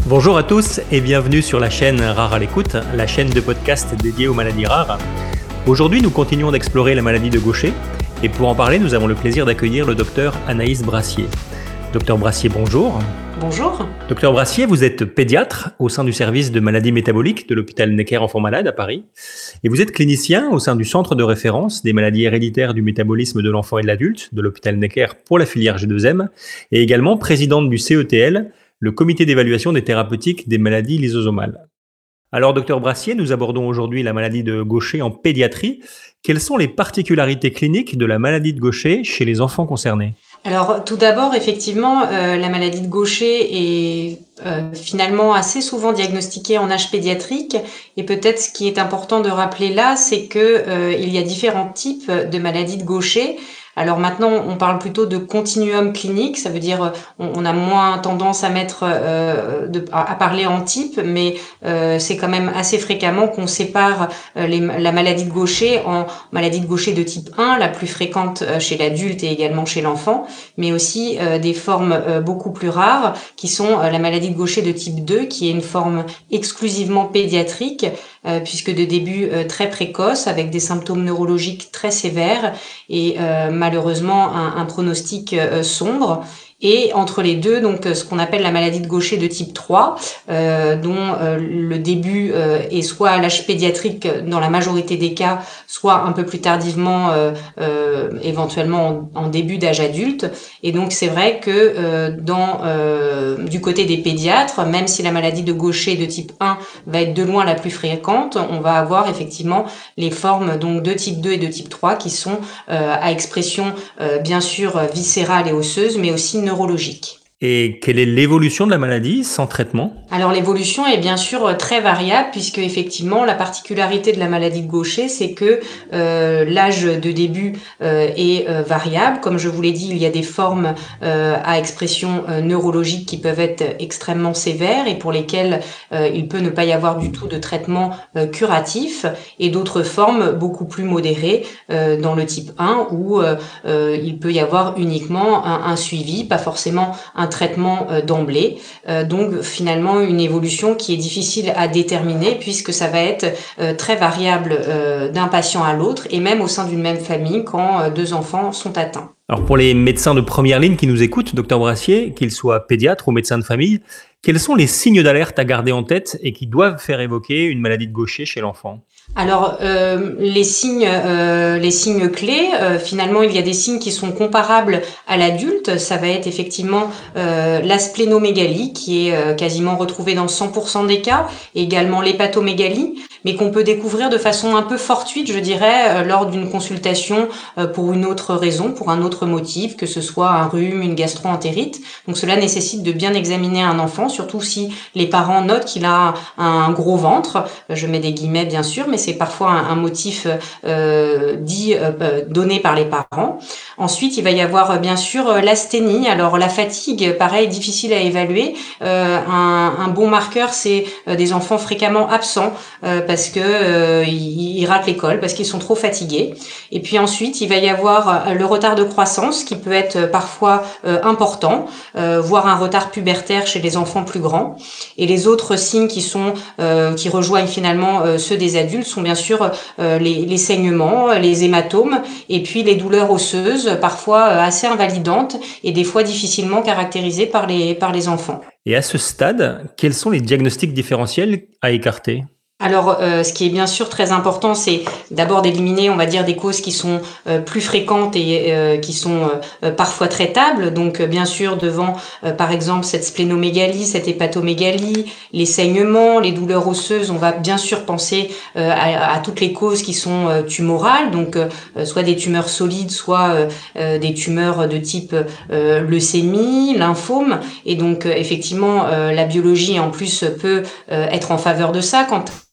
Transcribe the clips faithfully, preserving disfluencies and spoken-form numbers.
Bonjour à tous et bienvenue sur la chaîne Rare à l'écoute, la chaîne de podcast dédiée aux maladies rares. Aujourd'hui, nous continuons d'explorer la maladie de Gaucher et pour en parler, nous avons le plaisir d'accueillir le docteur Anaïs Brassier. Docteur Brassier, bonjour. Bonjour. Docteur Brassier, vous êtes pédiatre au sein du service de maladies métaboliques de l'hôpital Necker Enfants Malades à Paris et vous êtes clinicien au sein du centre de référence des maladies héréditaires du métabolisme de l'enfant et de l'adulte de l'hôpital Necker pour la filière G deux M et également présidente du C E T L, le comité d'évaluation des thérapeutiques des maladies lysosomales. Alors, docteur Brassier, nous abordons aujourd'hui la maladie de Gaucher en pédiatrie. Quelles sont les particularités cliniques de la maladie de Gaucher chez les enfants concernés ? Alors, tout d'abord, effectivement, euh, la maladie de Gaucher est euh, finalement assez souvent diagnostiquée en âge pédiatrique. Et peut-être ce qui est important de rappeler là, c'est que euh, il y a différents types de maladies de Gaucher. Alors maintenant, on parle plutôt de continuum clinique, ça veut dire on, on a moins tendance à mettre euh, de, à, à parler en type, mais euh, c'est quand même assez fréquemment qu'on sépare euh, les, la maladie de Gaucher en maladie de Gaucher de type un, la plus fréquente euh, chez l'adulte et également chez l'enfant, mais aussi euh, des formes euh, beaucoup plus rares qui sont euh, la maladie de Gaucher de type deux, qui est une forme exclusivement pédiatrique, euh, puisque de début euh, très précoce avec des symptômes neurologiques très sévères et euh, malheureusement un, un pronostic euh, sombre. Et entre les deux, donc ce qu'on appelle la maladie de Gaucher de type trois, euh, dont euh, le début euh, est soit à l'âge pédiatrique dans la majorité des cas, soit un peu plus tardivement, euh, euh, éventuellement en, en début d'âge adulte. Et donc c'est vrai que euh, dans euh, du côté des pédiatres, même si la maladie de Gaucher de type un va être de loin la plus fréquente, on va avoir effectivement les formes donc de type deux et de type trois qui sont euh, à expression euh, bien sûr viscérale et osseuse, mais aussi neurologique. Et quelle est l'évolution de la maladie sans traitement ? Alors l'évolution est bien sûr très variable puisque effectivement la particularité de la maladie de Gaucher c'est que euh, l'âge de début euh, est euh, variable. Comme je vous l'ai dit, il y a des formes euh, à expression euh, neurologique qui peuvent être extrêmement sévères et pour lesquelles euh, il peut ne pas y avoir du tout de traitement euh, curatif et d'autres formes beaucoup plus modérées euh, dans le type un où euh, euh, il peut y avoir uniquement un, un suivi, pas forcément un traitement euh, d'emblée. Euh, donc finalement une évolution qui est difficile à déterminer puisque ça va être euh, très variable euh, d'un patient à l'autre et même au sein d'une même famille quand euh, deux enfants sont atteints. Alors pour les médecins de première ligne qui nous écoutent, docteur Brassier, qu'ils soient pédiatres ou médecins de famille, quels sont les signes d'alerte à garder en tête et qui doivent faire évoquer une maladie de Gaucher chez l'enfant ? Alors euh, les signes, euh, les signes clés, euh, finalement il y a des signes qui sont comparables à l'adulte. Ça va être effectivement euh, la splénomégalie qui est euh, quasiment retrouvée dans cent pour cent des cas, et également l'hépatomégalie, mais qu'on peut découvrir de façon un peu fortuite, je dirais, euh, lors d'une consultation euh, pour une autre raison, pour un autre motif, que ce soit un rhume, une gastro-entérite. Donc cela nécessite de bien examiner un enfant, surtout si les parents notent qu'il a un gros ventre. Je mets des guillemets bien sûr, mais c'est parfois un, un motif euh, dit euh, donné par les parents. Ensuite, il va y avoir bien sûr l'asthénie. Alors la fatigue, pareil, difficile à évaluer. Euh, un, un bon marqueur, c'est des enfants fréquemment absents euh, parce que euh, ils, ils ratent l'école, parce qu'ils sont trop fatigués. Et puis ensuite, il va y avoir le retard de croissance qui peut être parfois euh, important, euh, voire un retard pubertaire chez les enfants plus grands. Et les autres signes qui sont euh, qui rejoignent finalement euh, ceux des adultes sont bien sûr euh, les, les saignements, les hématomes et puis les douleurs osseuses, parfois euh, assez invalidantes et des fois difficilement caractérisées par les, par les enfants. Et à ce stade, quels sont les diagnostics différentiels à écarter ? Alors, euh, ce qui est bien sûr très important, c'est d'abord d'éliminer, on va dire, des causes qui sont euh, plus fréquentes et euh, qui sont euh, parfois traitables. Donc, euh, bien sûr, devant, euh, par exemple, cette splénomégalie, cette hépatomégalie, les saignements, les douleurs osseuses, on va bien sûr penser euh, à, à toutes les causes qui sont euh, tumorales, donc euh, soit des tumeurs solides, soit euh, euh, des tumeurs de type euh, leucémie, lymphome. Et donc, euh, effectivement, euh, la biologie, en plus, peut euh, être en faveur de ça quand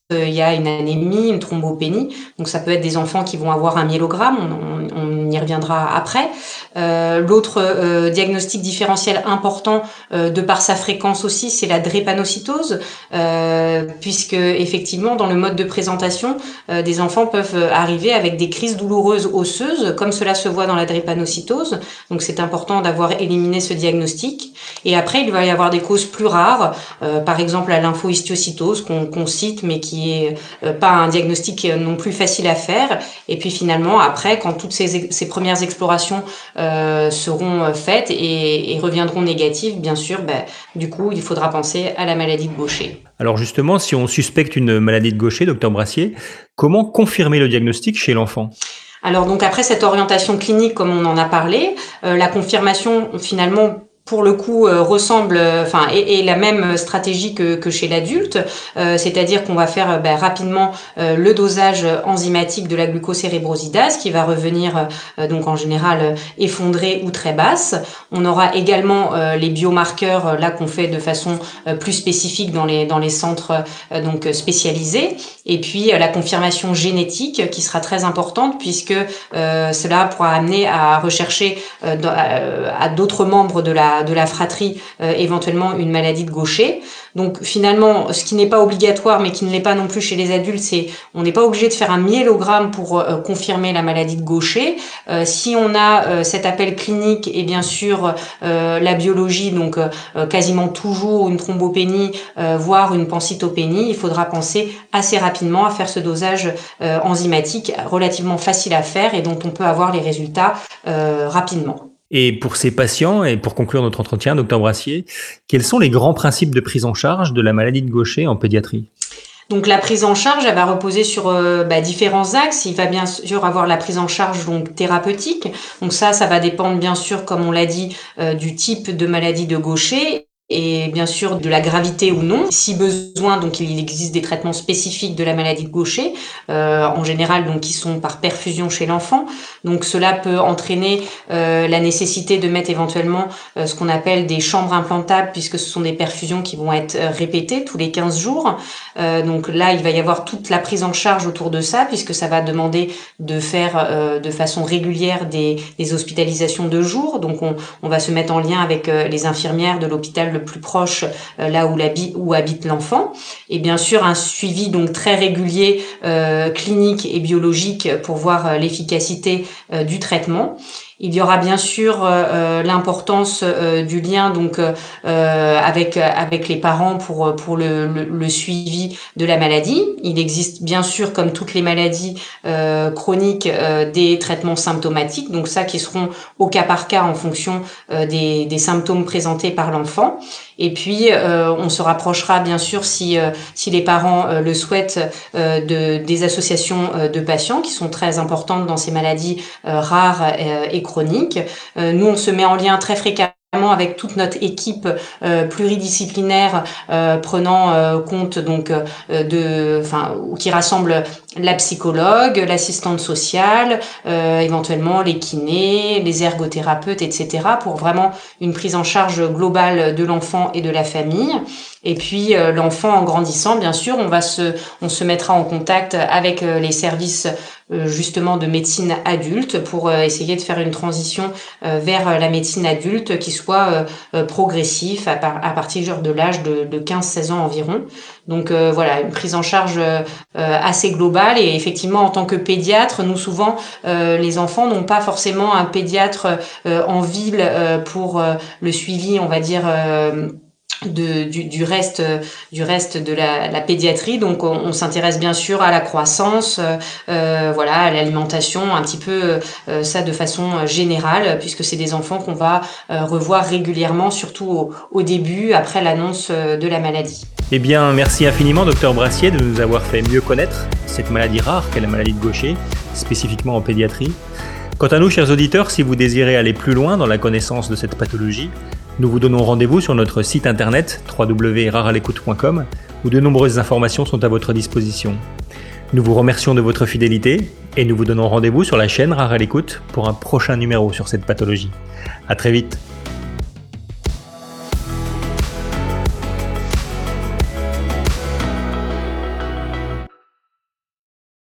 il y a une anémie, une thrombopénie. Donc ça peut être des enfants qui vont avoir un myélogramme, on, on, on y reviendra après. Euh, l'autre euh, diagnostic différentiel important euh, de par sa fréquence aussi, c'est la drépanocytose, euh, puisque effectivement dans le mode de présentation, euh, des enfants peuvent arriver avec des crises douloureuses osseuses, comme cela se voit dans la drépanocytose. Donc c'est important d'avoir éliminé ce diagnostic. Et après, il va y avoir des causes plus rares, euh, par exemple la lymphohistiocytose qu'on, qu'on cite, mais qui qui est euh, pas un diagnostic non plus facile à faire. Et puis finalement, après, quand toutes ces, ces premières explorations euh, seront faites et, et reviendront négatives, bien sûr, bah, du coup, il faudra penser à la maladie de Gaucher. Alors justement, si on suspecte une maladie de Gaucher, docteur Brassier, comment confirmer le diagnostic chez l'enfant ? Alors donc après cette orientation clinique, comme on en a parlé, euh, la confirmation finalement pour le coup euh, ressemble, enfin, et, et la même stratégie que, que chez l'adulte, euh, c'est-à-dire qu'on va faire ben, rapidement euh, le dosage enzymatique de la glucocérébrosidase qui va revenir euh, donc en général effondrée ou très basse. On aura également euh, les biomarqueurs euh, là qu'on fait de façon euh, plus spécifique dans les dans les centres euh, donc spécialisés, et puis euh, la confirmation génétique qui sera très importante puisque euh, cela pourra amener à rechercher euh, dans, à, à d'autres membres de la de la fratrie, euh, éventuellement une maladie de Gaucher. Donc finalement, ce qui n'est pas obligatoire, mais qui ne l'est pas non plus chez les adultes, c'est on n'est pas obligé de faire un myélogramme pour euh, confirmer la maladie de Gaucher. Euh, si on a euh, cet appel clinique et bien sûr euh, la biologie, donc euh, quasiment toujours une thrombopénie, euh, voire une pancytopénie, il faudra penser assez rapidement à faire ce dosage euh, enzymatique relativement facile à faire et dont on peut avoir les résultats euh, rapidement. Et pour ces patients, et pour conclure notre entretien, docteur Brassier, quels sont les grands principes de prise en charge de la maladie de Gaucher en pédiatrie ? Donc la prise en charge, elle va reposer sur euh, bah, différents axes. Il va bien sûr avoir la prise en charge donc thérapeutique. Donc ça, ça va dépendre bien sûr, comme on l'a dit, euh, du type de maladie de Gaucher. Et bien sûr de la gravité ou non. Si besoin, donc il existe des traitements spécifiques de la maladie de Gaucher, euh, en général donc qui sont par perfusion chez l'enfant. Donc cela peut entraîner euh, la nécessité de mettre éventuellement euh, ce qu'on appelle des chambres implantables, puisque ce sont des perfusions qui vont être répétées tous les quinze jours. Euh, donc là, il va y avoir toute la prise en charge autour de ça, puisque ça va demander de faire euh, de façon régulière des, des hospitalisations de jour. Donc on, on va se mettre en lien avec euh, les infirmières de l'hôpital le plus proche, euh, là où, où habite l'enfant, et bien sûr un suivi donc très régulier, euh, clinique et biologique pour voir euh, l'efficacité euh, du traitement. Il y aura bien sûr euh, l'importance euh, du lien donc euh, avec avec les parents pour pour le, le, le suivi de la maladie. Il existe bien sûr, comme toutes les maladies euh, chroniques, euh, des traitements symptomatiques, donc ça qui seront au cas par cas en fonction euh, des, des symptômes présentés par l'enfant. Et puis euh, on se rapprochera bien sûr si euh, si les parents euh, le souhaitent euh, de des associations euh, de patients qui sont très importantes dans ces maladies euh, rares euh, et chroniques. Euh, nous on se met en lien très fréquemment avec toute notre équipe euh, pluridisciplinaire euh, prenant euh, compte donc euh, de enfin qui rassemble la psychologue, l'assistante sociale, euh, éventuellement les kinés, les ergothérapeutes, et cetera pour vraiment une prise en charge globale de l'enfant et de la famille. Et puis euh, l'enfant en grandissant, bien sûr, on va se on se mettra en contact avec euh, les services euh, justement de médecine adulte pour euh, essayer de faire une transition euh, vers la médecine adulte qui soit euh, progressif à, par, à partir de l'âge de, de quinze seize ans environ. Donc euh, voilà, une prise en charge euh, assez globale. Et effectivement, en tant que pédiatre, nous souvent, euh, les enfants n'ont pas forcément un pédiatre euh, en ville euh, pour euh, le suivi, on va dire, euh, De, du, du reste du reste de la, la pédiatrie. Donc on, on s'intéresse bien sûr à la croissance, euh, voilà, à l'alimentation, un petit peu euh, ça de façon générale, puisque c'est des enfants qu'on va euh, revoir régulièrement, surtout au, au début, après l'annonce de la maladie. Eh bien, merci infiniment, docteur Brassier, de nous avoir fait mieux connaître cette maladie rare qu'est la maladie de Gaucher, spécifiquement en pédiatrie. Quant à nous, chers auditeurs, si vous désirez aller plus loin dans la connaissance de cette pathologie, nous vous donnons rendez-vous sur notre site internet w w w point rare à l'écoute point com où de nombreuses informations sont à votre disposition. Nous vous remercions de votre fidélité et nous vous donnons rendez-vous sur la chaîne Rare à l'écoute pour un prochain numéro sur cette pathologie. À très vite.